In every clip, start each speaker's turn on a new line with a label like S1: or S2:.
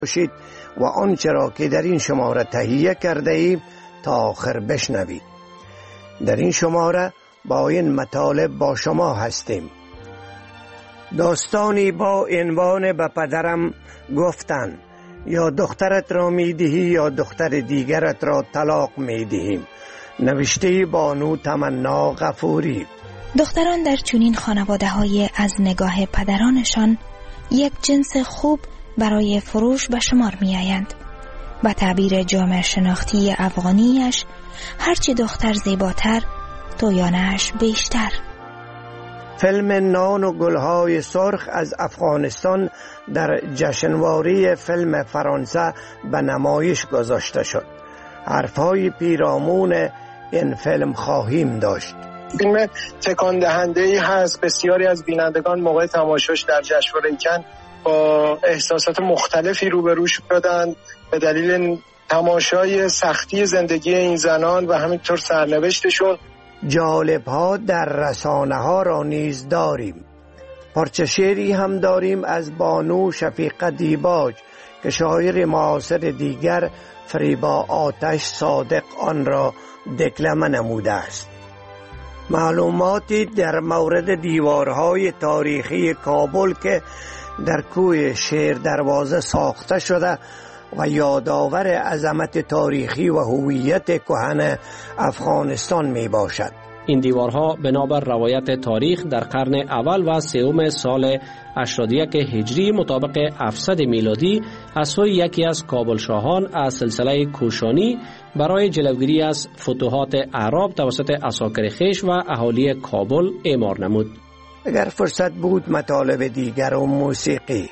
S1: باشید و آنچه را که در این شماره تهیه کرده ایم تا آخر بشنوید. در این شماره با این مطالب با شما هستیم. داستانی با عنوان به پدرم گفتن، یا دخترت را میدهی یا دختر دیگرت را طلاق میدهیم، نوشته بانو تمنا غفوری.
S2: دختران در چنین خانواده‌های از نگاه پدرانشان یک جنس خوب برای فروش به شمار می آیند. به تعبیر جامعه شناختی افغانیش، هرچی دختر زیباتر تویانش بیشتر.
S1: فیلم نان و گلهای سرخ از افغانستان در جشنواره فیلم فرانسه به نمایش گذاشته شد. حرفهای پیرامون این فیلم خواهیم داشت.
S3: فیلم تکان دهنده‌ای هست. بسیاری از بینندگان موقع تماشاش در جشنواره کن با احساسات مختلفی روبرو شدند به دلیل تماشای سختی زندگی این زنان و همینطور سرنوشتشون.
S1: جالب‌ها در رسانه‌ها را نیز داریم. پارچه شعری هم داریم از بانو شفیقه دیباج که شاعر معاصر دیگر فریبا آتش صادق آن را دکلمه نموده است. معلوماتی در مورد دیوارهای تاریخی کابل که در کوه شیر دروازه ساخته شده و یادآور عظمت تاریخی و هویت کهن افغانستان می باشد.
S4: این دیوارها بنابر روایت تاریخ در قرن اول و سوم سال 81 هجری مطابق 700 میلادی از سوی یکی از کابل شاهان از سلسله کوشانی برای جلوگیری از فتوحات اعراب توسط عساکر خویش و اهالی کابل اعمار نمود.
S1: اگر فرصت بود مطالب دیگر و موسیقی.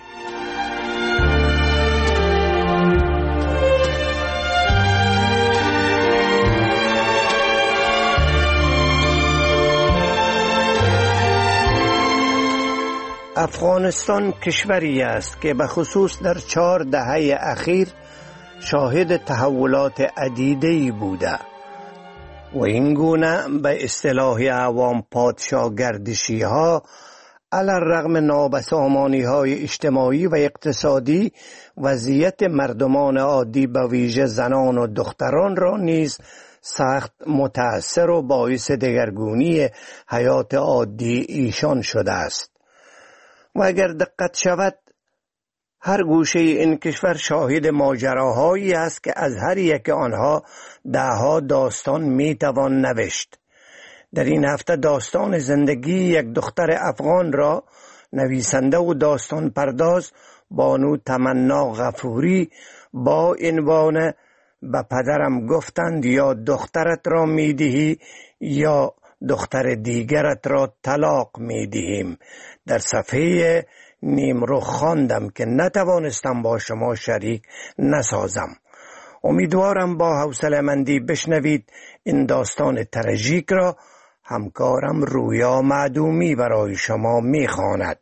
S1: افغانستان کشوری است که به خصوص در 4 دهه اخیر شاهد تحولات عدیده‌ای بوده و این گونه به اصطلاح عوام پادشاهگردشی ها علی الرغم نابسامانی های اجتماعی و اقتصادی وضعیت مردمان عادی به ویژه زنان و دختران را نیز سخت متأثر و باعث دگرگونی حیات عادی ایشان شده است. و اگر دقت شود هر گوشه این کشور شاهد ماجراهایی است که از هر یک آنها دهها داستان میتوان نوشت. در این هفته داستان زندگی یک دختر افغان را نویسنده و داستان پرداز بانو تمنا غفوری با عنوان به پدرم گفتند یا دخترت را میدهی یا دختر دیگرت را طلاق میدهیم در صفحه نیمرو خواندم که نتوانستم با شما شریک نسازم. امیدوارم با حوصله‌مندی بشنوید این داستان تراژیک را. همکارم رویا معدومی برای شما میخواند.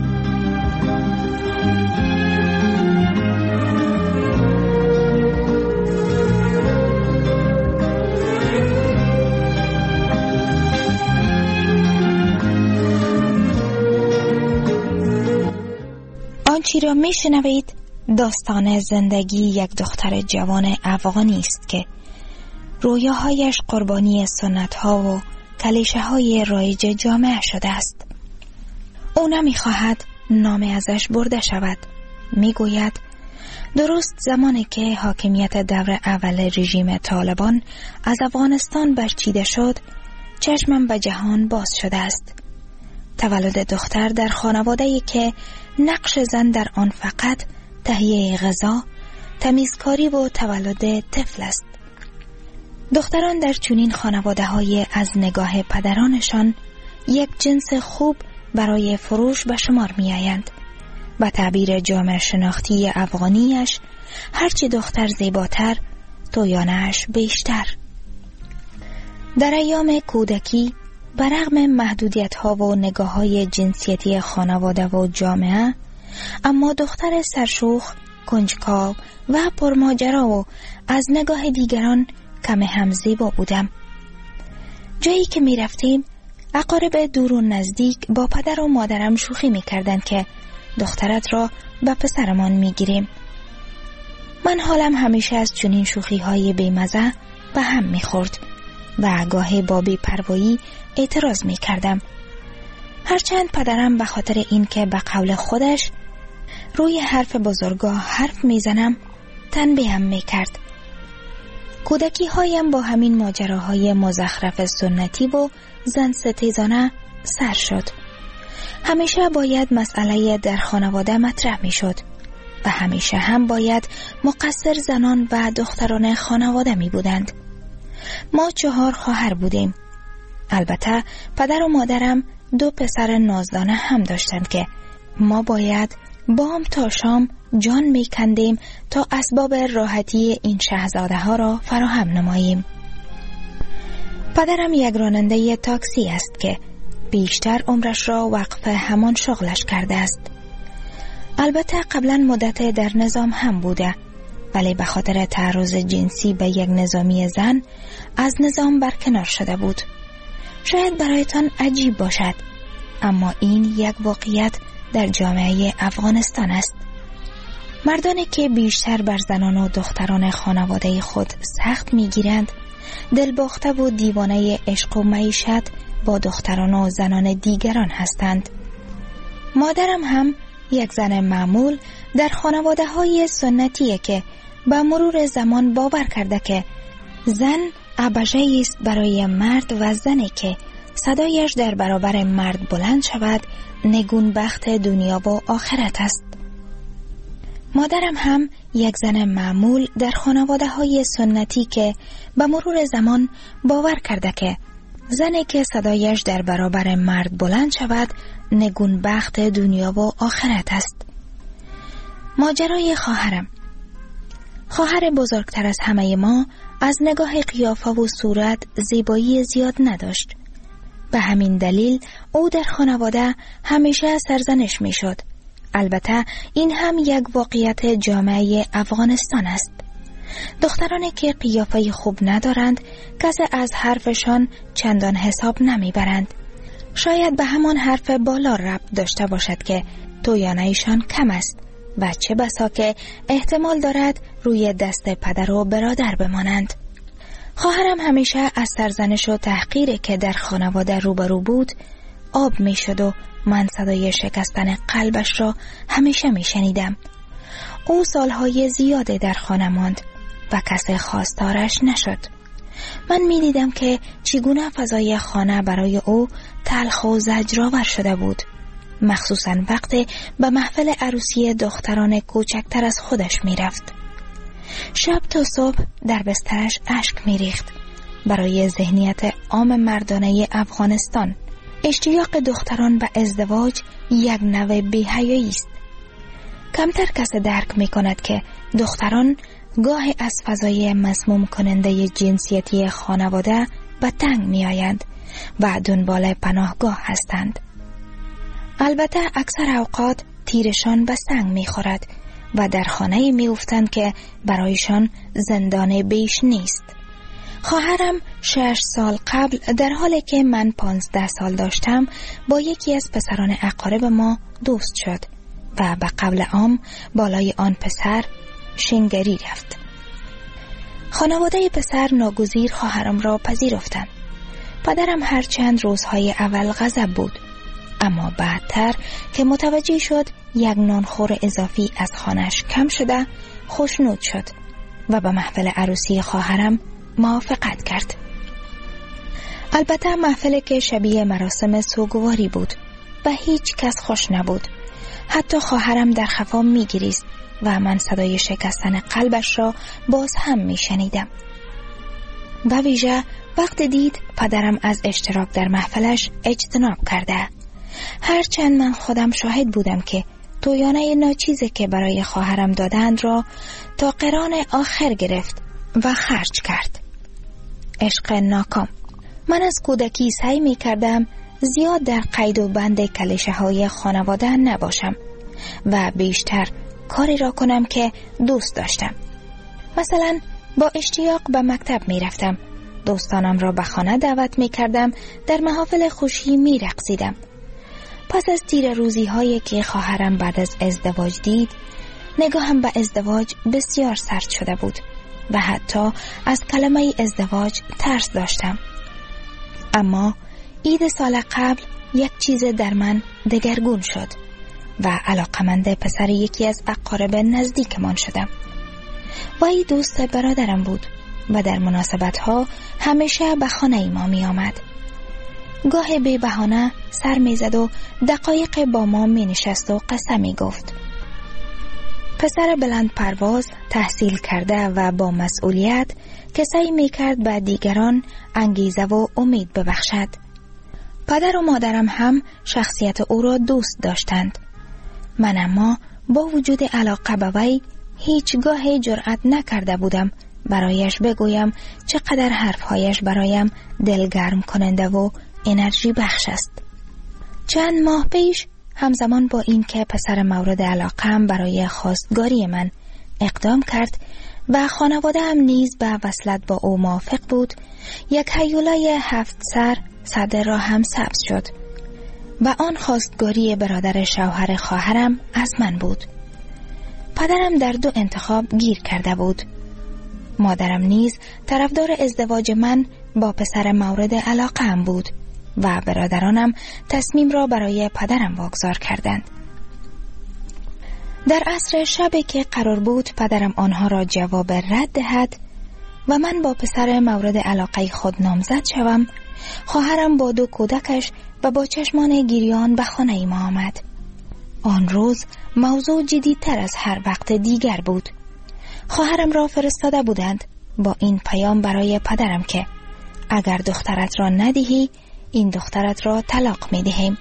S2: آنچه را میشنوید داستان زندگی یک دختر جوان افغانی است که رویاهایش قربانی سنت‌ها و کلیشه‌های رایج جامعه شده است. او نمی‌خواهد نام ازش برده شود. میگوید درست زمانی که حاکمیت دور اول رژیم طالبان از افغانستان برچیده شد، چشمم به جهان باز شده است. تولد دختر در خانواده‌ای که نقش زن در آن فقط تهیه غذا، تمیزکاری و تولد طفل است. دختران در چنین خانواده‌های از نگاه پدرانشان یک جنس خوب برای فروش به شمار می آیند. به تعبیر جامعه شناختی افغانیش، هرچی دختر زیباتر تویانش بیشتر. در ایام کودکی برغم محدودیت‌ها و نگاه‌های جنسیتی خانواده و جامعه، اما دختر سرشوخ، کنجکاو و پرماجرا و از نگاه دیگران کم هم زیبا بودم. جایی که می رفتیم اقارب دور و نزدیک با پدر و مادرم شوخی می کردن که دخترت را به پسرمان می گیریم. من حالم همیشه از چنین شوخی های بیمزه به هم میخورد و گاهی با بی‌پروایی اعتراض میکردم. هرچند پدرم به خاطر این که به قول خودش روی حرف بزرگا حرف میزنم تنبیهم میکرد. کودکی هایم با همین ماجراهای مزخرف سنتی و زن ستیزانه سر شد. همیشه باید مسئله در خانواده مطرح می شد و همیشه هم باید مقصر زنان و دختران خانواده می بودند. ما 4 خواهر بودیم. البته پدر و مادرم 2 پسر نازدانه هم داشتند که ما باید بام تا شام جان می کندیم تا اسباب راحتی این شاهزاده ها را فراهم نماییم. پدرم یک راننده تاکسی است که بیشتر عمرش را وقف همان شغلش کرده است. البته قبلا مدت در نظام هم بوده، ولی به خاطر تعرض جنسی به یک نظامی زن از نظام برکنار شده بود. شاید برایتان عجیب باشد، اما این یک واقعیت در جامعه افغانستان است. مردانی که بیشتر بر زنان و دختران خانواده خود سخت میگیرند، دلباخته و دیوانه عشق و معیشت با دختران و زنان دیگران هستند. مادرم هم یک زن معمول در خانواده های سنتیه که با مرور زمان باور کرده که زن ابژه‌ای است برای مرد و زنی که صدایش در برابر مرد بلند شود نگون بخت دنیا و آخرت است. مادرم هم یک زن معمول در خانواده های سنتی که به مرور زمان باور کرده که زنی که صدایش در برابر مرد بلند شود نگون بخت دنیا و آخرت است. ماجرای خواهرم. خواهر بزرگتر از همه ما از نگاه قیافه و صورت زیبایی زیاد نداشت. به همین دلیل او در خانواده همیشه سرزنش می شد. البته این هم یک واقعیت جامعه افغانستان است. دخترانی که قیافه خوب ندارند کسی از حرفشان چندان حساب نمی برند. شاید به همان حرف بالا ربط داشته باشد که تویانه‌شان کم است و چه بسا که احتمال دارد روی دست پدر و برادر بمانند. خواهرم همیشه از سرزنش و تحقیری که در خانواده روبرو بود آب می شد و من صدای شکستن قلبش را همیشه می شنیدم. او سالهای زیاده در خانه ماند و کسی خواستارش نشد. من می دیدم که چگونه فضای خانه برای او تلخ و زجرآور شده بود، مخصوصاً وقتی به محفل عروسی دختران کوچکتر از خودش می رفت. شب تا صبح در بسترش اشک می ریخت. برای ذهنیت عام مردانه افغانستان اشتیاق دختران به ازدواج یک نوع بی‌حیایی است. کمتر کسی درک می کند که دختران گاهی از فضای مسموم کننده جنسیتی خانواده به تنگ می آیند و دنبال پناهگاه هستند. البته اکثر اوقات تیرشان به سنگ می خورد و در خانه می افتند که برایشان زندان بیش نیست. خواهرم 6 سال قبل در حالی که من 15 سال داشتم با یکی از پسران اقارب ما دوست شد و به قول عام بالای آن پسر شنگری رفت. خانواده پسر ناگزیر خواهرم را پذیرفتند. پدرم هر چند روزهای اول غضب بود، اما بعدتر که متوجه شد یک نانخور اضافی از خانش کم شده خوشنود شد و به محفل عروسی خواهرم موافقت کرد. البته محفلی که شبیه مراسم سوگواری بود و هیچ کس خوش نبود. حتی خواهرم در خفا می گریست و من صدای شکستن قلبش را باز هم می شنیدم. و ویژه وقت دید پدرم از اشتراک در محفلش اجتناب کرده. هرچند من خودم شاهد بودم که تویانه ناچیزی که برای خواهرم دادند را تا قران آخر گرفت و خرج کرد. عشق ناکام. من از کودکی سعی می کردم زیاد در قید و بند کلیشه های خانواده نباشم و بیشتر کاری را کنم که دوست داشتم. مثلا با اشتیاق به مکتب می رفتم. دوستانم را به خانه دعوت می کردم. در محافل خوشی می رقصیدم. پس از تیر روزی هایی که خواهرم بعد از ازدواج دید، نگاهم به ازدواج بسیار سرد شده بود و حتی از کلمه ازدواج ترس داشتم. اما عید سال قبل یک چیز در من دگرگون شد و علاقمند پسر یکی از اقارب نزدیکمان شدم. وی دوست برادرم بود و در مناسبت‌ها همیشه به خانه ما می آمد. گاه بی بهانه سر می زد و دقایق با ما می نشست و قصه می گفت. پسر بلند پرواز، تحصیل کرده و با مسئولیت که سعی می کرد به دیگران انگیزه و امید ببخشد. پدر و مادرم هم شخصیت او را دوست داشتند. من اما با وجود علاقه به وی هیچگاه جرأت نکرده بودم برایش بگویم چقدر حرفهایش برایم دلگرم کننده و انرژی بخش است. چند ماه پیش همزمان با این که پسر مورد علاقه‌ام برای خواستگاری من اقدام کرد و خانواده هم نیز به وصلت با او موافق بود، یک هیولای 7 سر صدر را هم ثبت شد و آن خواستگاری برادر شوهر خواهرم از من بود. پدرم در 2 انتخاب گیر کرده بود. مادرم نیز طرفدار ازدواج من با پسر مورد علاقه‌ام بود و برادرانم تصمیم را برای پدرم واگذار کردند. در عصر شبی که قرار بود پدرم آنها را جواب رد دهد و من با پسر مورد علاقه خود نامزد شوم، خواهرم با 2 کودکش و با چشمان گریان به خانه ما آمد. آن روز موضوع جدی‌تر از هر وقت دیگر بود. خواهرم را فرستاده بودند با این پیام برای پدرم که اگر دخترت را ندهی این دخترت را طلاق می دهیم.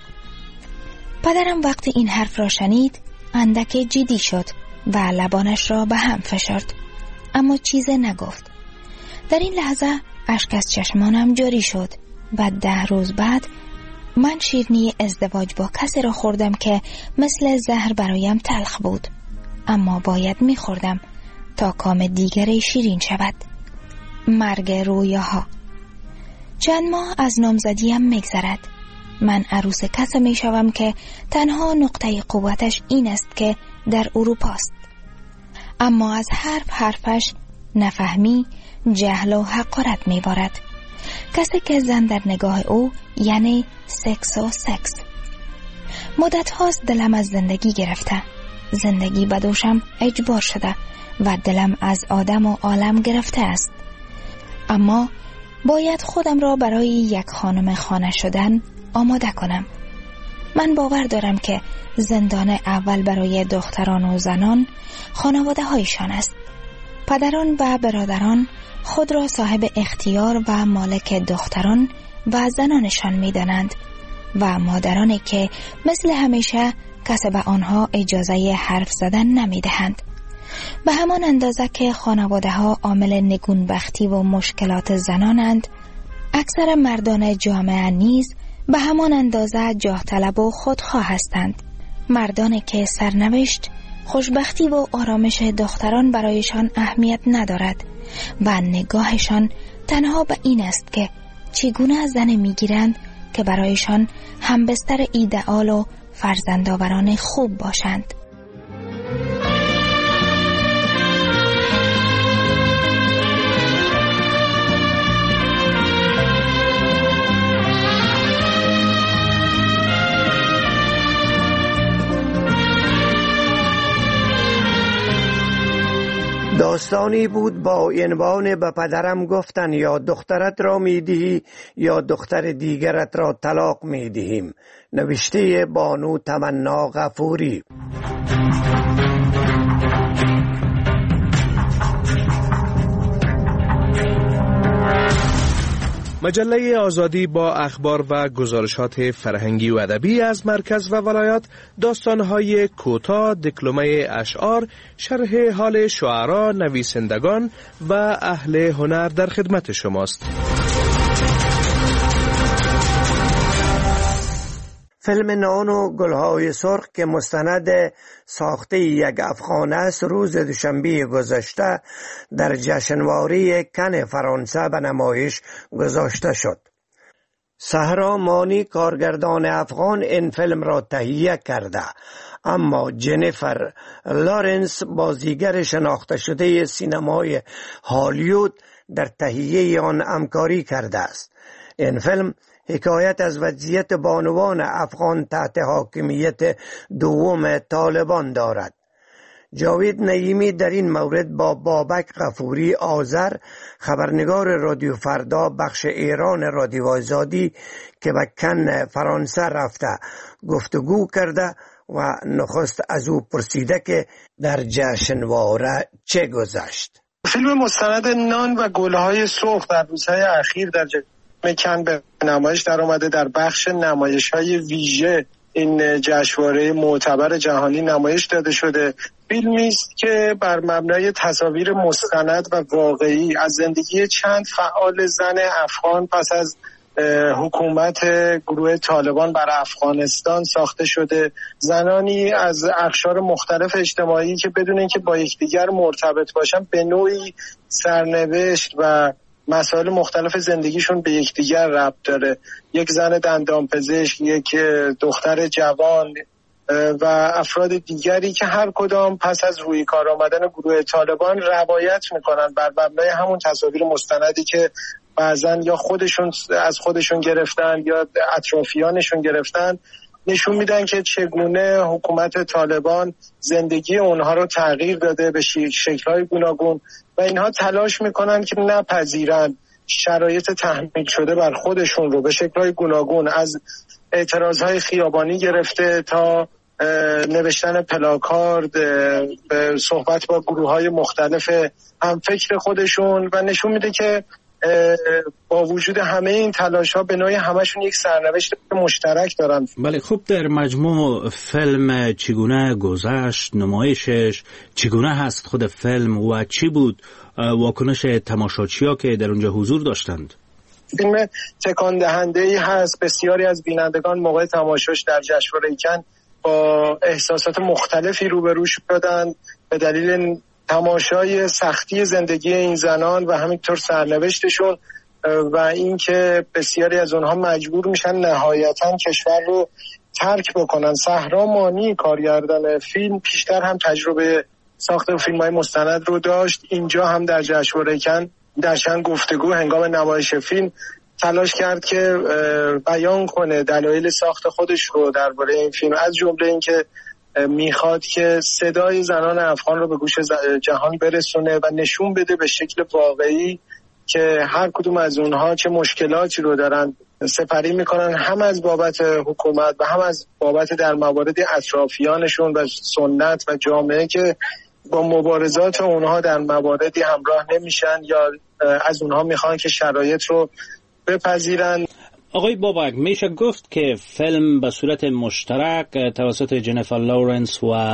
S2: پدرم وقتی این حرف را شنید اندک جدی شد و لبانش را به هم فشرد، اما چیز نگفت. در این لحظه اشک از چشمانم جاری شد و 10 روز بعد من شیرینی ازدواج با کسی را خوردم که مثل زهر برایم تلخ بود، اما باید می خوردم تا کام دیگری شیرین شود. مرگ رویاها. چند ماه از نامزدیم میگذرد. من عروس کسی می شوم که تنها نقطه قوتش این است که در اروپا است. اما از حرفش نفهمی، جهل و حقارت می بارد. کسی که زن در نگاه او یعنی سکس و سکس. مدت هاست دلم از زندگی گرفته. زندگی به دوشم اجبار شده و دلم از آدم و عالم گرفته است. اما باید خودم را برای یک خانم خانه شدن آماده کنم. من باور دارم که زندان اول برای دختران و زنان خانواده هایشان است. پدران و برادران خود را صاحب اختیار و مالک دختران و زنانشان می دانند و مادرانی که مثل همیشه کسی به آنها اجازه حرف زدن نمی دهند. به همان اندازه که خانواده ها عامل نگونبختی و مشکلات زنانند، اکثر مردان جامعه نیز به همان اندازه جاه طلب و خودخواه هستند. مردانی که سرنوشت، خوشبختی و آرامش دختران برایشان اهمیت ندارد و نگاهشان تنها به این است که چگونه زن میگیرند که برایشان همبستر ایدئال و فرزندآوران خوب باشند.
S1: داستانی بود با عنوان به پدرم گفتن یا دخترت را میدهی یا دختر دیگرت را طلاق میدهیم، نوشته بانو تمنا غفوری.
S5: مجله آزادی با اخبار و گزارشات فرهنگی و ادبی از مرکز و ولایات، داستان‌های کوتاه، دکلمه اشعار، شرح حال شعرا، نویسندگان و اهل هنر در خدمت شماست.
S1: فیلم نان و گلهای سرخ که مستند ساخته یک افغان است روز دوشنبه گذشته در جشنواره کن فرانسه به نمایش گذاشته شد. صحرا مانی کارگردان افغان این فیلم را تهیه کرده، اما جنیفر لارنس بازیگر شناخته شده سینمای هالیوود در تهیه آن همکاری کرده است. این فیلم حکایت از وضعیت بانوان افغان تحت حاکمیت دوم طالبان دارد. جاوید نعیمی در این مورد با بابک غفوری آذر، خبرنگار رادیو فردا بخش ایران رادیو آزادی که به کن فرانسه رفته گفتگو کرده و نخست از او پرسیده که در جشنواره چه گذشت.
S3: فیلم مستند نان و گلهای سرخ در روزهای اخیر در کن به نمایش در آمده. در بخش نمایش‌های ویژه این جشنواره معتبر جهانی نمایش داده شده. فیلمی است که بر مبنای تصاویر مستند و واقعی از زندگی چند فعال زن افغان پس از حکومت گروه طالبان بر افغانستان ساخته شده. زنانی از اقشار مختلف اجتماعی که بدون اینکه با یکدیگر مرتبط باشن به نوعی سرنوشت و مسائل مختلف زندگیشون به یکدیگر ربط داره. یک زن دندانپزشک، یک دختر جوان و افراد دیگری که هر کدام پس از روی کار آمدن گروه طالبان روایت میکنن بر مبنای همون تصاویر مستندی که بعضن یا خودشون از خودشون گرفتن یا اطرافیانشون گرفتن، نشون میدن که چگونه حکومت طالبان زندگی اونها رو تغییر داده به شکل‌های گوناگون و اینها تلاش میکنن که نپذیرن شرایط تحمیل شده بر خودشون رو به شکل‌های گوناگون، از اعتراضهای خیابانی گرفته تا نوشتن پلاکارد، صحبت با گروه‌های مختلف همفکر خودشون و نشون میده که با وجود همه این تلاش‌ها به نوعی همشون یک سرنوشت مشترک دارن.
S6: بله، خوب، در مجموع فیلم چگونه گذشت، نمایشش چگونه هست، خود فیلم و چی بود واکنش تماشاچی‌ها که در اونجا حضور داشتند؟
S3: فیلم تکان دهنده‌ای هست. بسیاری از بینندگان موقع تماشاش در جشنواره کن با احساسات مختلفی روبرو شدند به دلیل تماشای سختی زندگی این زنان و همینطور سرنوشتشون و اینکه بسیاری از اونها مجبور میشن نهایتاً کشور رو ترک بکنن. صحرا مانی کارگردان فیلم پیشتر هم تجربه ساخت فیلم‌های مستند رو داشت. اینجا هم در جشنواره کن در چند گفتگو هنگام نمایش فیلم تلاش کرد که بیان کنه دلایل ساخت خودش رو درباره این فیلم، از جمله اینکه میخواد که صدای زنان افغان رو به گوش جهان برسونه و نشون بده به شکل واقعی که هر کدوم از اونها چه مشکلاتی رو دارن سپری میکنن، هم از بابت حکومت و هم از بابت در موارد اطرافیانشون و سنت و جامعه که با مبارزات اونها در مواردی همراه نمیشن یا از اونها میخوان که شرایط رو بپذیرن.
S6: آقای بابک، میشه گفت که فیلم به صورت مشترک توسط جنیفر لارنس و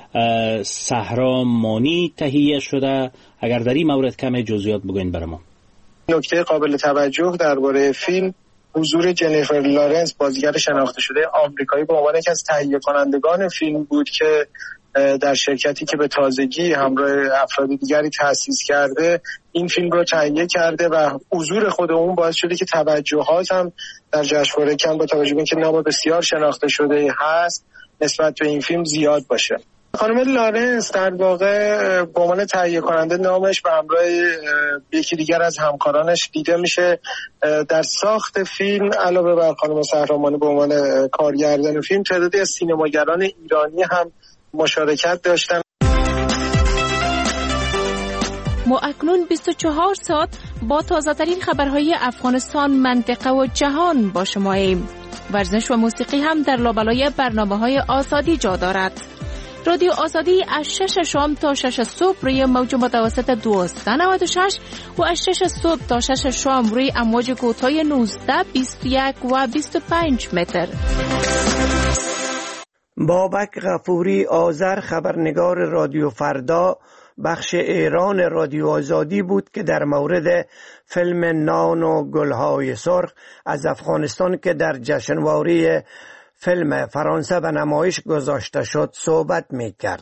S6: صحرا مانی تهیه شده. اگر در این مورد کمی جزئیات بگوین برام.
S3: نکته قابل توجه درباره فیلم حضور جنیفر لارنس، بازیگر شناخته شده آمریکایی، به عنوان یکی از تهیه کنندگان فیلم بود که در شرکتی که به تازگی همراه افراد دیگری تأسیس کرده این فیلم رو تهیه کرده و حضور خود اون باعث شده که توجهات هم در جشنواره کن با توجه به اینکه نام بسیار شناخته شده هست نسبت به این فیلم زیاد باشه. خانم لارنس در واقع به عنوان تهیه کننده نامش به همراه یکی دیگر از همکارانش دیده میشه. در ساخت فیلم علاوه بر خانم صحرا مانی به عنوان کارگردان فیلم، تعدادی از سینماگران ایرانی هم مشارکت داشتن.
S7: ما اکنون 24 ساعت با تازه‌ترین خبرهای افغانستان، منطقه و جهان با شماییم. ورزش و موسیقی هم در لابلای برنامه‌های آزادی جا دارد. رادیو آزادی از 6 شام تا 6 صبح روی موج متوسط 1296 و از 6 صبح تا 6 شام روی امواج کوتاه 19، 21 و 25 متر.
S1: بابک غفوری آذر، خبرنگار رادیو فردا بخش ایران رادیو آزادی بود که در مورد فیلم نان و گلهای سرخ از افغانستان که در جشنواره فیلم فرانسه به نمایش گذاشته شد صحبت می کرد.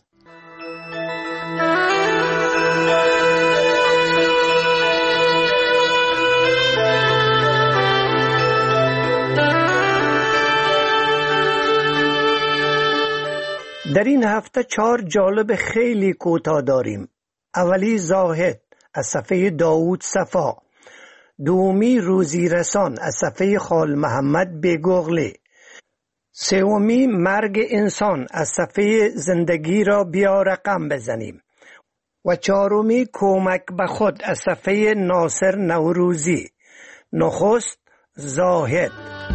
S1: در این هفته 4 جالب خیلی کوتاه داریم. اولی زاهد از صفحه داوود صفا، دومی روزی رسان از صفحه خال محمد بیگوغلی، سومی مرگ انسان از صفحه زندگی را بیا رقم بزنیم و چهارمی کمک به خود از صفحه ناصر نوروزی. نخست زاهد.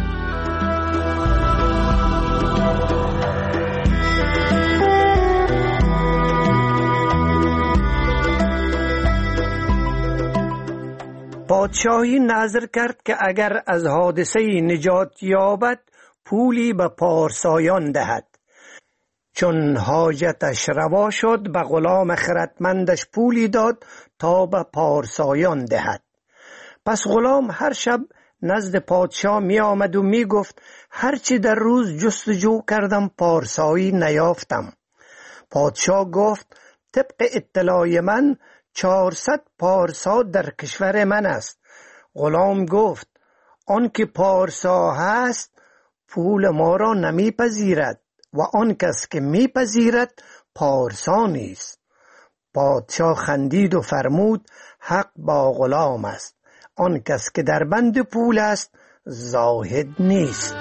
S1: پادشاهی نظر کرد که اگر از حادثه نجات یابد پولی به پارسایان دهد. چون حاجتش روا شد به غلام خردمندش پولی داد تا به پارسایان دهد. پس غلام هر شب نزد پادشاه می آمد و می گفت هرچی در روز جستجو کردم پارسایی نیافتم. پادشاه گفت طبق اطلاع من 400 پارسا در کشور من است. غلام گفت آن که پارسا هست پول ما را نمی پذیرد و آن کس که می پذیرد پارسا نیست. پادشاه خندید و فرمود حق با غلام است. آن کس که در بند پول است زاهد نیست.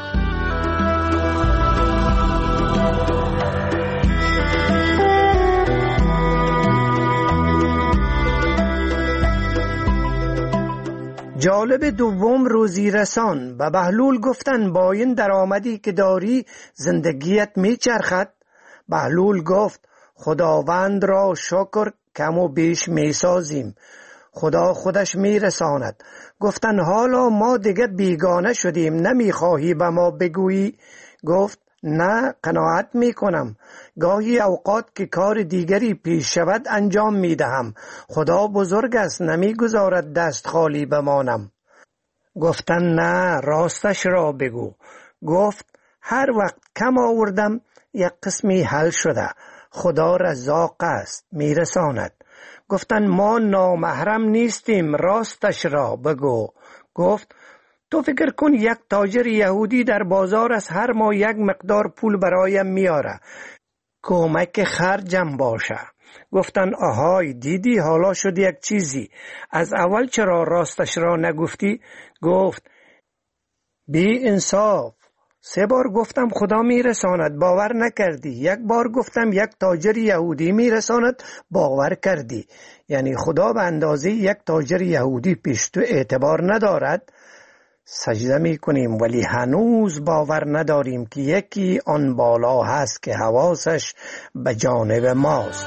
S1: جالب دوم روزی رسان. به بهلول گفتن با این درآمدی که داری زندگیت می چرخد؟ بهلول گفت خداوند را شکر کم و بیش می سازیم، خدا خودش می رساند. گفتن حالا ما دیگه بیگانه شدیم، نمی خواهی به ما بگویی؟ گفت نه، قناعت می کنم. گاهی اوقات که کار دیگری پیش شود انجام می دهم. خدا بزرگ است، نمی گذارد دست خالی بمانم. گفتن نه، راستش را بگو. گفت هر وقت کم آوردم یک قسمی حل شده. خدا رزاق است، می رساند. گفتن ما نامحرم نیستیم، راستش را بگو. گفت تو فکر کن یک تاجر یهودی در بازار از هر ماه یک مقدار پول برایم میاره، کمک خرجم باشه. گفتن آهای دیدی حالا شد یک چیزی، از اول چرا راستش را نگفتی؟ گفت بی انصاف، 3 بار گفتم خدا میرساند باور نکردی، 1 بار گفتم یک تاجر یهودی میرساند باور کردی. یعنی خدا به اندازه یک تاجر یهودی پیش تو اعتبار ندارد؟ سجده می کنیم ولی هنوز باور نداریم که یکی آن بالا هست که حواسش به جانب ماست.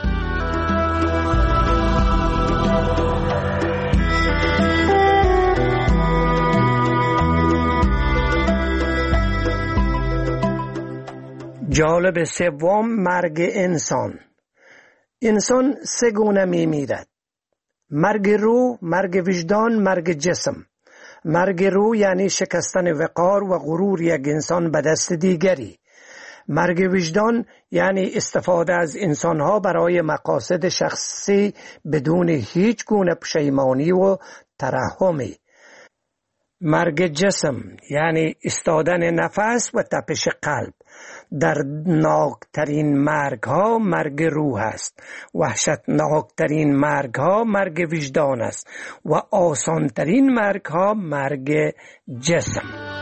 S1: جالب سوم مرگ انسان. انسان 3 گونه می میرد: مرگ روح، مرگ وجدان، مرگ جسم. مرگ روح یعنی شکستن وقار و غرور یک انسان به دست دیگری. مرگ وجدان یعنی استفاده از انسانها برای مقاصد شخصی بدون هیچ گونه پشیمانی و ترحمی. مرگ جسم یعنی استادن نفس و تپش قلب. دردناکترین مرگ ها مرگ روح است، وحشتناکترین مرگ ها مرگ وجدان است و آسانترین مرگ ها مرگ جسم.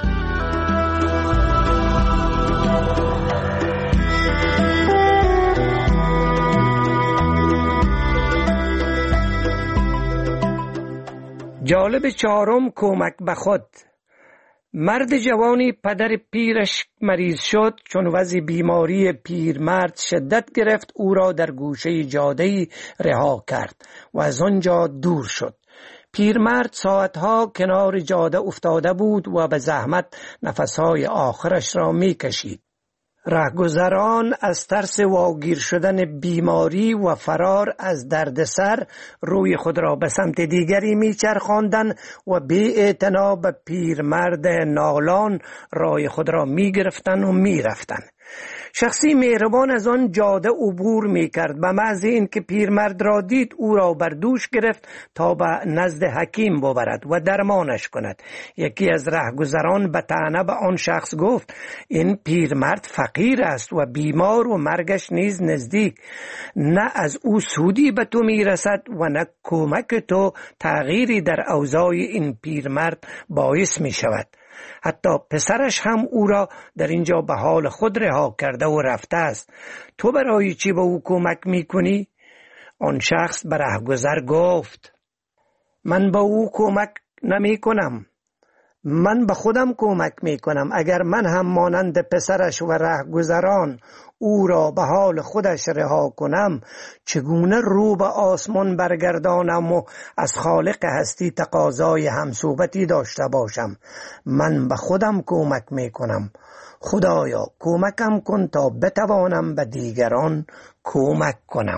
S1: جالب 4 کمک به خود. مرد جوانی پدر پیرش مریض شد. چون وضع بیماری پیرمرد شدت گرفت او را در گوشه جاده‌ای رها کرد و از آنجا دور شد. پیرمرد ساعتها کنار جاده افتاده بود و به زحمت نفسهای آخرش را می کشید. رهگذران از ترس واگیر شدن بیماری و فرار از دردسر روی خود را به سمت دیگری میچرخاندند و بی اعتنا به پیرمرد نالان راه خود را میگرفتند و میرفتند. شخصی مهربان از آن جاده عبور می کرد. به محض این که پیرمرد را دید او را بر دوش گرفت تا به نزد حکیم ببرد و درمانش کند. یکی از رهگذران به طعنه به آن شخص گفت این پیرمرد فقیر است و بیمار و مرگش نیز نزدیک. نه از او سودی به تو می رسد و نه کمک تو تغییری در اوضاع این پیرمرد باعث می شود. حتی پسرش هم او را در اینجا به حال خود رها کرده و رفته است. تو برای چی به او کمک می کنی؟ آن شخص به رهگذر گفت من به او کمک نمی کنم، من به خودم کمک می کنم. اگر من هم مانند پسرش و رهگذران او را به حال خودش رها کنم، چگونه رو به آسمان برگردانم و از خالق هستی تقاضای همصحبتی داشته باشم؟ من به خودم کمک می کنم. خدایا کمکم کن تا بتوانم به دیگران کمک کنم.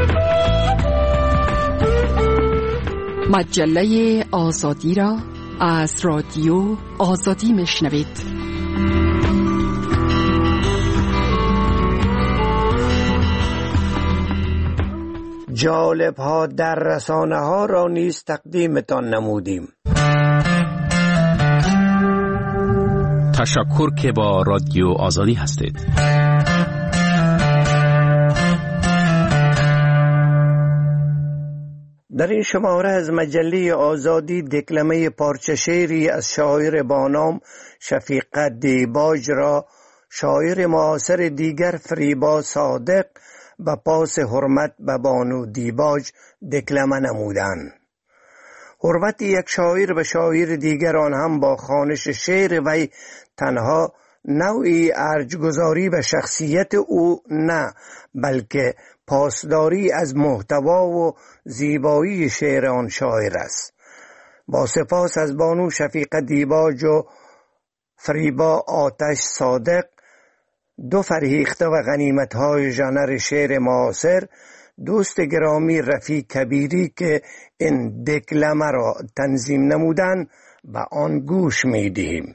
S8: مجله آزادی را از رادیو آزادی میشنوید.
S1: جالب ها در رسانه ها را نیز تقدیمتان نمودیم.
S9: تشکر که با رادیو آزادی هستید.
S1: در این شماره از مجله آزادی دکلمه پارچه شعری از شاعر با نام شفیق دیباج را شاعر معاصر دیگر فریبا صادق به پاس حرمت به بانو دیباج دکلمه نمودند. حرمت یک شاعر به شاعر دیگر، آن هم با خوانش شعر وی، تنها نوعی ارجگذاری به شخصیت او نه، بلکه پاسداری از محتوا و زیبایی شعر آن شاعر است. با سپاس از بانو شفیق دیباج و فریبا آتش صادق، دو فرهیخته و غنیمت‌های ژانر شعر معاصر، دوست گرامی رفیق کبیری که این دکلمه را تنظیم نمودند، به آن گوش می‌دهیم.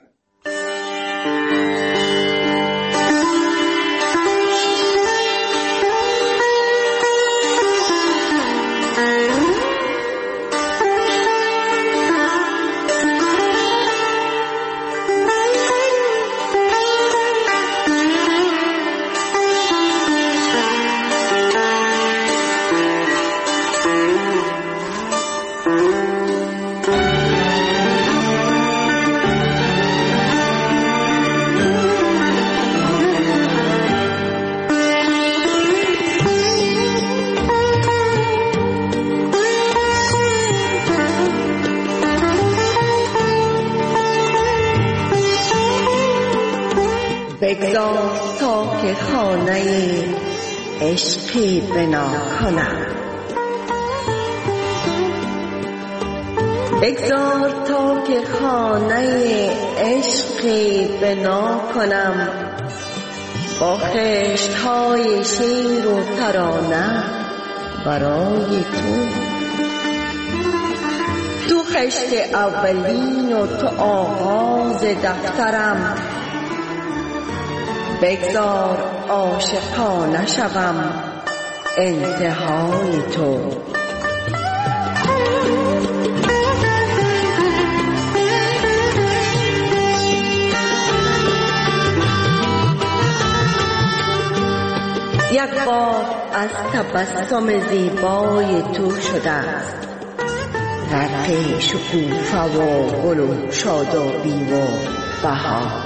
S10: بگذار تا که خانه عشقی بنا کنم، بگذار تا که خانه عشقی بنا کنم، با خشت‌های شعر و ترانه برای تو خشت اولین و تو آغاز دفترم. بگذار عاشقانه شوم انتهای تو. یک بار از تبسم زیبای تو شده است، غرق شکوفه و گل و شادابی و بهار.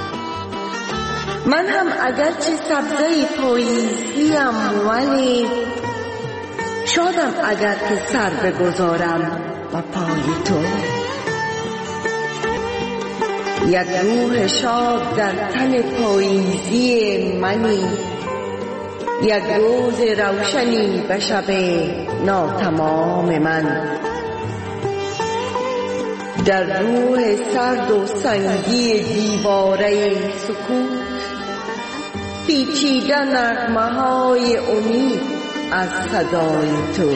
S10: من هم اگرچه سبزه پاییزیم، ولی شادم اگر که سر بگذارم و پای تو. یک روح شاد در تن پاییزی منی، یک روز روشنی به شب ناتمام من. در روح سرد و سنگی دیواره سکوت، پیچیده نغمه‌های امید از صدای تو.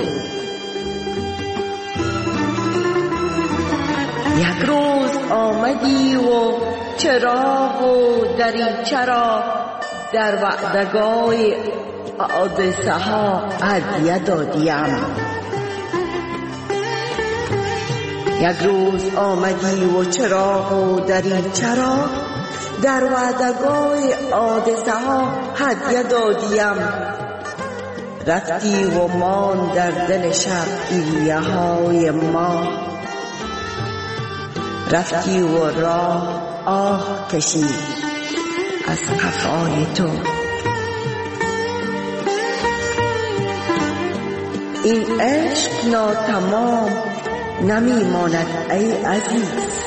S10: یک روز آمدی و چراغ و دریچه را در وعدگاه حادثه ها هدیه دادیم. یک روز آمدی و چراغ و دریچه را در وعدگاه حادثه ها هدیه دادیم. رفتی و مان در دل شب گریه های ما، رفتی و راه آه کشید از قفای تو. این عشق ناتمام نمیماند ای عزیز،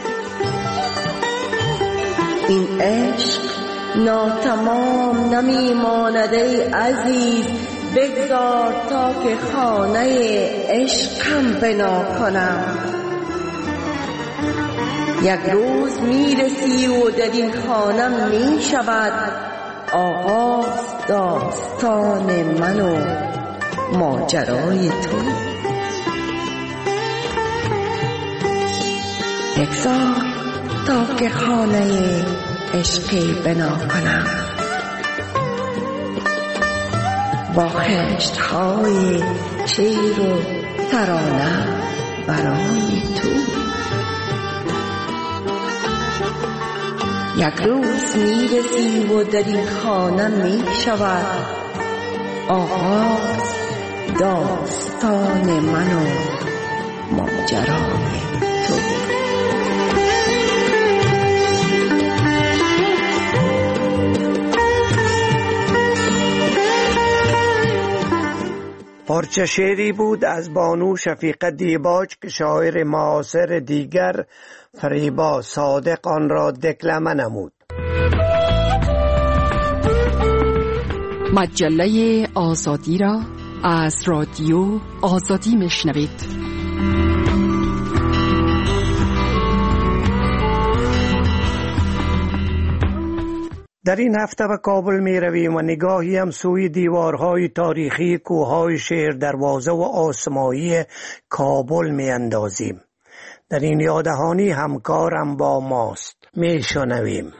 S10: این عشق ناتمام نمیماند ای عزیز. بگذار تا که خانه عشقم بنا کنم. یک روز میرسی و در این خانه می شود آغاز داستان من و ماجرای تو. بگذار تا که خانه عشقی بنا کنم با خشت های شعر و ترانه برای تو. یک روز میرسی و در این خانه می شود آغاز داستان من و ماجرای تو.
S1: پارچه شعری بود از بانو شفیقه دیباج که شاعر معاصر دیگر فریبا صادق آن را دکلمه نمود.
S8: مجله آزادی را از رادیو آزادی میشنوید.
S1: در این هفته به کابل می رویم و نگاهی هم سوی دیوارهای تاریخی کوههای شیر دروازه و آسمایی کابل می اندازیم. در این یادهانی همکارم با ماست. می شنویم.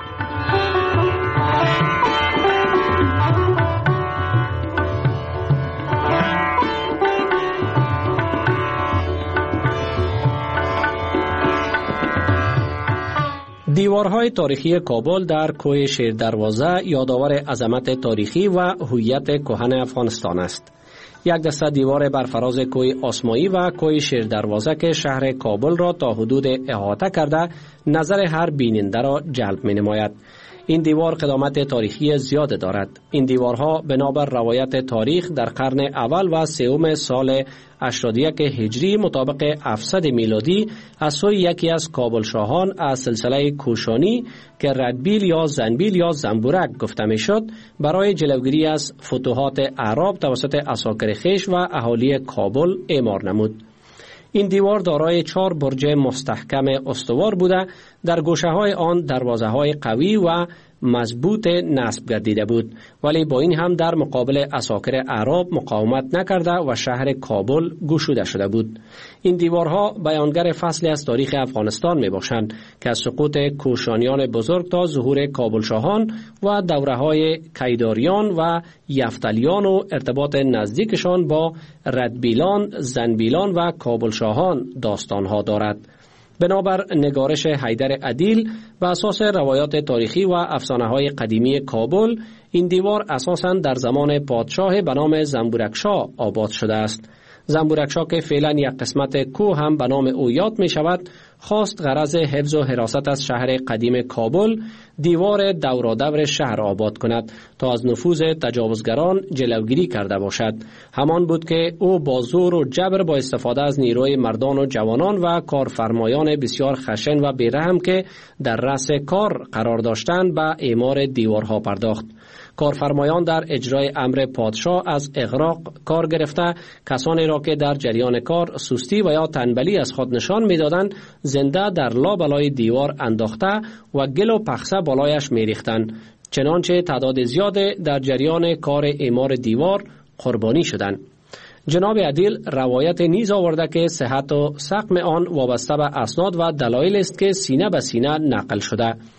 S4: دیوارهای تاریخی کابل در کوه شیر دروازه یادآور عظمت تاریخی و هویت کهن افغانستان است. یک دسته دیوار برفراز کوه آسمایی و کوه شیر دروازه که شهر کابل را تا حدود احاطه کرده نظر هر بیننده را جلب می نماید. این دیوار قدامت تاریخی زیاد دارد. این دیوارها بنابر روایت تاریخ در قرن اول و سوم سال 81 هجری مطابق 700 میلادی از سوی یکی از کابل شاهان از سلسله کوشانی که ردبیل یا زنبیل یا زنبورک گفته می شد برای جلوگیری از فتوحات اعراب توسط اساکر خویش و اهالی کابل اعمار نمود. این دیوار دارای 4 برج مستحکم استوار بوده، در گوشه های آن دروازه های قوی و مضبوط نصب گردیده بود، ولی با این هم در مقابل اساکر اعراب مقاومت نکرده و شهر کابل گشوده شده بود. این دیوارها بیانگر فصلی از تاریخ افغانستان می باشند که از سقوط کوشانیان بزرگ تا ظهور کابل شاهان و دوره های کیداریان و یفتلیان و ارتباط نزدیکشان با ردبیلان، زنبیلان و کابل شاهان داستانها دارد. بنابر نگارش حیدر عدیل و اساس روایات تاریخی و افسانه‌های قدیمی کابل، این دیوار اساساً در زمان پادشاه به نام زنبورکشاه آباد شده است. زنبورکشاه که فعلا یک قسمت کوه هم به نام او یاد می شود، خواست غرض حفظ و حراست از شهر قدیم کابل دیوار دورادور شهر آباد کند تا از نفوذ تجاوزگران جلوگیری کرده باشد. همان بود که او با زور و جبر با استفاده از نیروی مردان و جوانان و کارفرمایان بسیار خشن و بیرحم که در رأس کار قرار داشتند به اعمار دیوارها پرداخت. کارفرمایان در اجرای امر پادشاه از اغراق کار گرفته کسانی را که در جریان کار سستی و یا تنبلی از خود نشان می‌دادند زنده در لابلای دیوار انداخته و گل و پخسه بالایش می‌ریختند، چنانچه تعداد زیاد در جریان کار اعمار دیوار قربانی شدند. جناب عدیل روایت نیز آورده که صحت و سقم آن وابسته به اسناد و دلایل است که سینه به سینه نقل شده.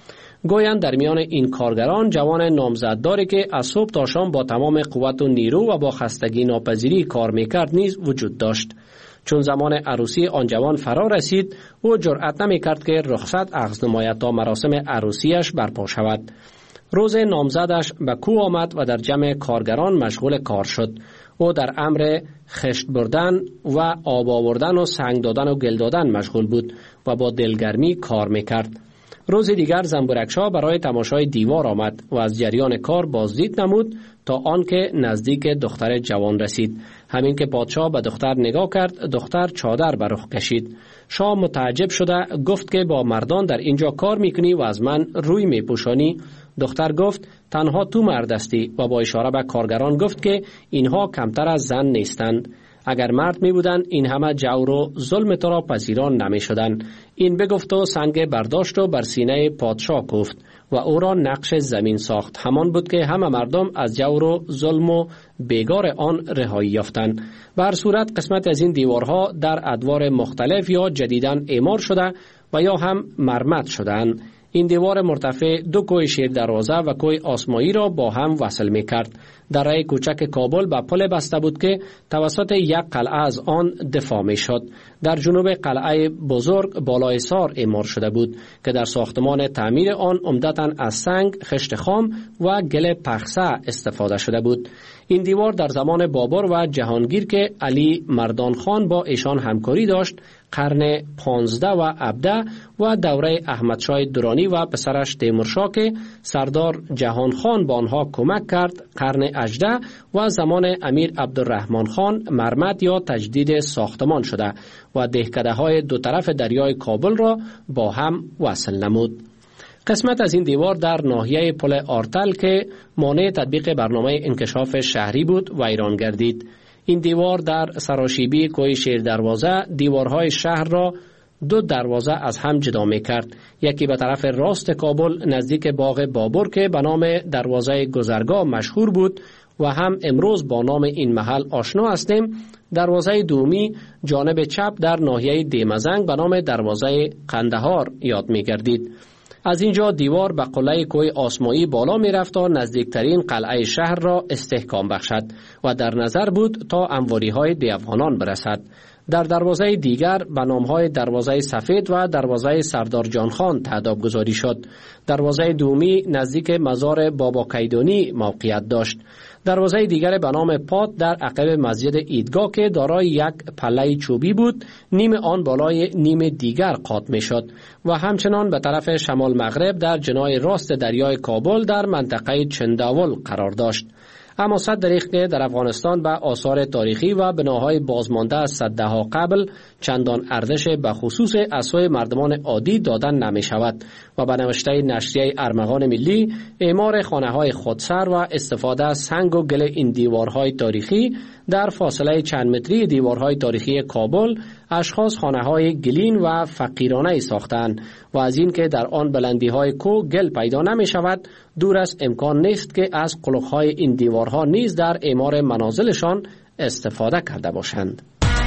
S4: گویند در میان این کارگران جوان نامزدداری که از صبح تا شام با تمام قوت و نیرو و با خستگی ناپذیری کار میکرد نیز وجود داشت. چون زمان عروسی آن جوان فرا رسید، او جرأت نمیکرد که رخصت اخذ نماید تا مراسم عروسیش برپا شود. روز نامزدش به کوه آمد و در جمع کارگران مشغول کار شد. او در امر خشت بردن و آب آوردن و سنگ دادن و گل دادن مشغول بود و با دلگرمی کار میکرد. روز دیگر زنبورکشا برای تماشای دیوار آمد و از جریان کار بازدید نمود تا آنکه نزدیک دختر جوان رسید. همین که پادشاه به دختر نگاه کرد، دختر چادر بر رخ کشید. شاه متعجب شده گفت که با مردان در اینجا کار میکنی و از من روی میپوشانی؟ دختر گفت تنها تو مرد هستی و با اشاره به کارگران گفت که اینها کمتر از زن نیستند. اگر مرد می بودن این همه جور و ظلم تو را پذیران نمی شدن. این بگفت و سنگ برداشت و بر سینه پادشاه کوفت و او را نقش زمین ساخت. همان بود که همه مردم از جور و ظلم و بیگار آن رهایی یافتند. به هر صورت قسمت از این دیوارها در ادوار مختلف یا جدیداً اعمار شده و یا هم مرمت شدند. این دیوار مرتفع دو کوه شیر دروازه و کوه آسمایی را با هم وصل می کرد. دره کوچک کابل به پل بسته بود که توسط یک قلعه از آن دفاع می شد. در جنوب قلعه بزرگ بالای سار اعمار شده بود که در ساختمان تعمیر آن عمدتاً از سنگ، خشت خام و گل پخسه استفاده شده بود. این دیوار در زمان بابر و جهانگیر که علی مردان خان با ایشان همکاری داشت، قرن 15 و 17 و دوره احمدشاه درانی و پسرش تیمورشاه که سردار جهان خان با آنها کمک کرد، قرن 18 و زمان امیر عبدالرحمن خان مرمت یا تجدید ساختمان شده و دهکده های دو طرف دریای کابل را با هم وصل نمود. قسمت از این دیوار در ناحیه پل آرتل که مانع تطبیق برنامه انکشاف شهری بود ویران گردید. این دیوار در سراشیبی کوه شیر دروازه دیوارهای شهر را دو دروازه از هم جدا می کرد. یکی به طرف راست کابل نزدیک باغ بابر که به نام دروازه گذرگاه مشهور بود و هم امروز با نام این محل آشنا هستیم. دروازه دومی جانب چپ در ناحیه دیمزنگ به نام دروازه قندهار یاد می گردید. از اینجا دیوار به قلعه کوه آسمایی بالا می رفت تا نزدیکترین قلعه شهر را استحکام بخشد و در نظر بود تا انواری های دیوانان برسد. در دروازه دیگر به نامهای دروازه سفید و دروازه سردار جان خان تعداد گذاری شد. دروازه دومی نزدیک مزار بابا کیدانی موقعیت داشت. دروازه دیگر به نام پات در عقب مسجد عیدگاه که دارای یک پله چوبی بود، نیم آن بالای نیم دیگر قاط می شد و همچنان به طرف شمال مغرب در جناح راست دریای کابل در منطقه چنداول قرار داشت. اما صد دریغ که در افغانستان به آثار تاریخی و بناهای بازمانده از صدها قبل چندان ارزش به خصوص از سوی مردمان عادی دادن نمی شود و به نوشته نشریه ارمغان ملی اعمار خانه‌های خودسر و استفاده از سنگ و گل این دیوارهای تاریخی در فاصله چند متری دیوارهای تاریخی کابل اشخاص خانه‌های گلین و فقیرانه ساختند و از این که در آن بلندی‌های کوه گل پیدا نمی شود دور از امکان نیست که از قلق‌های این دیوارها نیز در اعمار منازلشان استفاده کرده باشند.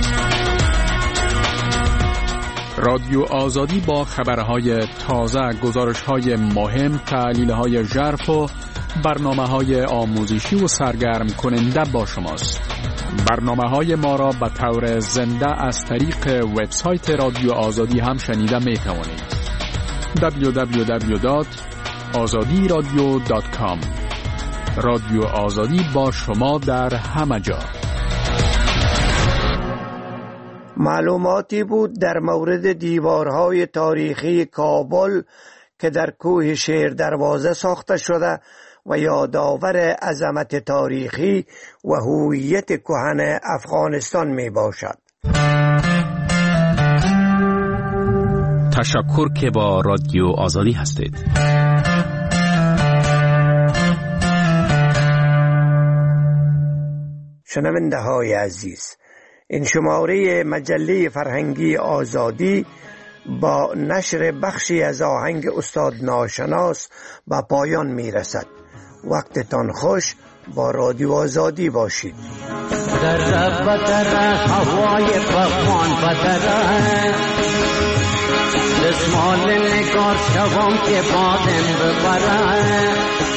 S9: رادیو آزادی با خبرهای تازه، گزارش‌های مهم، تحلیل‌های ژرف و برنامه‌های آموزشی و سرگرم کننده با شماست. برنامه‌های ما را به طور زنده از طریق وبسایت رادیو آزادی هم شنیده می‌توانید. www.azadiradio.com. رادیو آزادی با شما در همه جا.
S1: معلوماتی بود در مورد دیوارهای تاریخی کابل که در کوه شیر دروازه ساخته شده و یادآور عظمت تاریخی و هویت کهن افغانستان می باشد.
S9: تشکر که با رادیو آزادی هستید.
S1: شنونده های عزیز، این شماره مجله فرهنگی آزادی با نشر بخشی از آهنگ استاد ناشناس به پایان می رسد. وقتتان خوش، با رادیو آزادی باشید. هوای پاکوان بدر
S11: دستمال نگار شوم که بادم ببره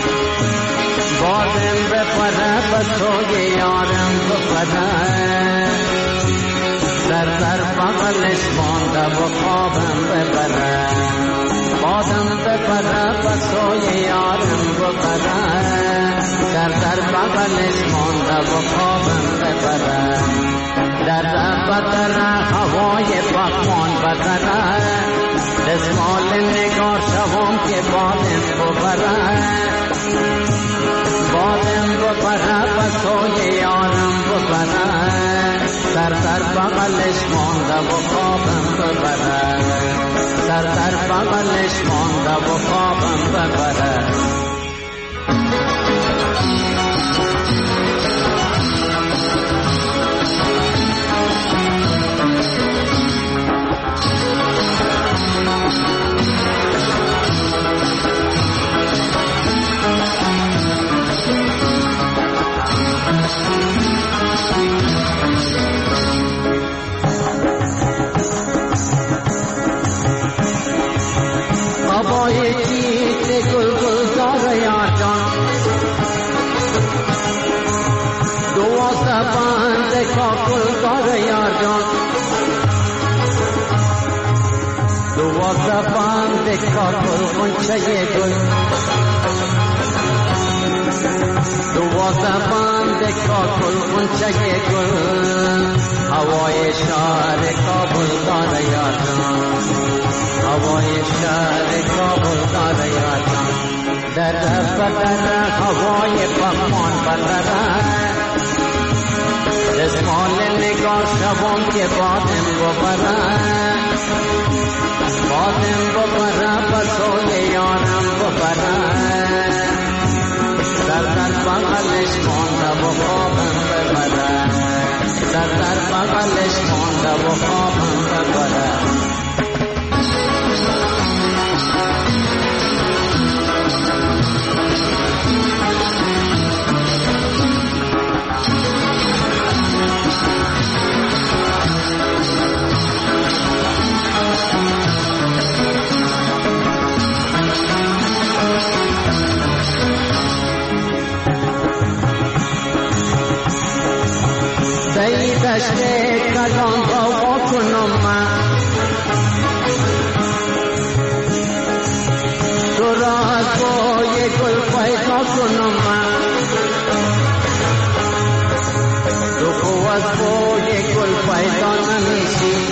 S11: به سوی یارم ببره در بغلش مانده و خوابم ببره بادم ببره به سوی یارم ببره در بغلش مانده و خوابم ببره در بدر هوای پاکمان بدره دستمال نگار شوم که بادم ببره به سوی یارم ببره در بغلش مانده و خوابم ببره در بغلش مانده و خوابم ببره زبان کاکل غنچه گل زبان کاکل غنچه گل هوای شهر کابل داره یادم هوای شهر کابل داره یادم در بدر هوای پاکمان بدره دستمال نگار شوم که بادم ببره به سوی یارم ببره در بغلش مانده و خوابم ببره در بغلش مانده و خوابم ببره دشته کلام با کنم من تو را از بوی گل پیدا کنم من تو خو از بوی گل پیدا نمیشی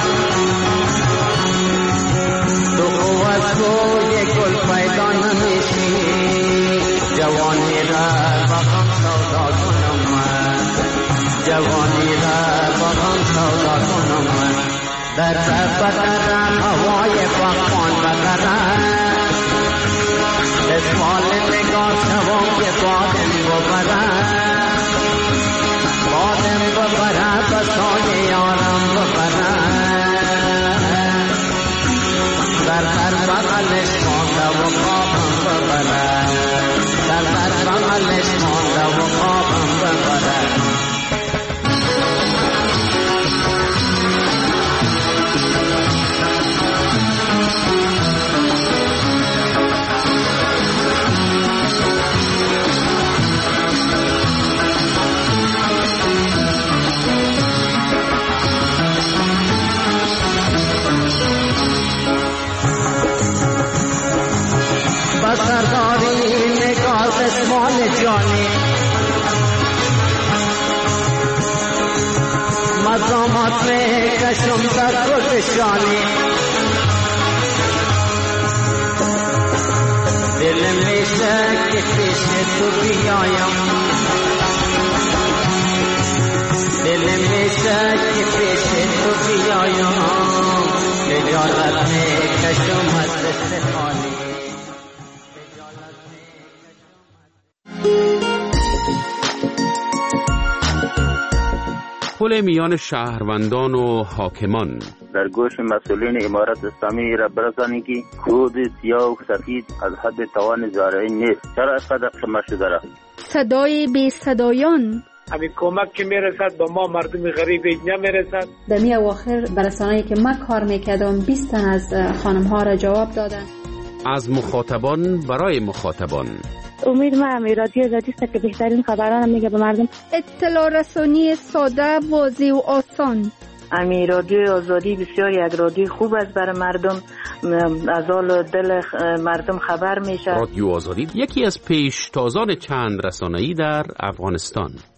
S11: تو خو از بوی گل پیدا نمیشی جوانی را با هم سودا کنم من جوانی را با هم سودا کنم من در بدر هوای پاکمان بدره دستمال نگار شوم که بادم ببره به سوی یارم ببره در بغلش مانده و خوابم ببره در بغلش مانده و خوابم ببره سرداری نگاه دستمال جانی مزامات میں کشم در گلشانی دل میں شک پیش تو بیایم دل میں شک پیش تو بیایم خجالت میں کشم از دست خالی
S12: پل میان شهروندان و حاکمان
S13: در گوش مسئولین امارت اسلامی را برسانید که کود سیاه و سفید از حد توان زارعین نیست. چرا اینقدر خمه شده را؟
S14: صدای بی صدایان همین کمک که میرسد به ما مردم غریب نمیرسد.
S15: در می اواخر برسانه‌ای که من کار میکردم 20 تن از خانم ها را جواب دادن.
S12: از مخاطبان برای مخاطبان.
S16: امید ما همی رادیو آزادی است که بهترین خبران میگه به مردم.
S17: اطلاع رسانی ساده، واضح و آسان.
S18: امی رادیو آزادی بسیار یک رادیو خوب است برای مردم، از حال دل مردم خبر میشه.
S12: رادیو آزادی یکی از پیشتازان چند رسانه‌ای در افغانستان.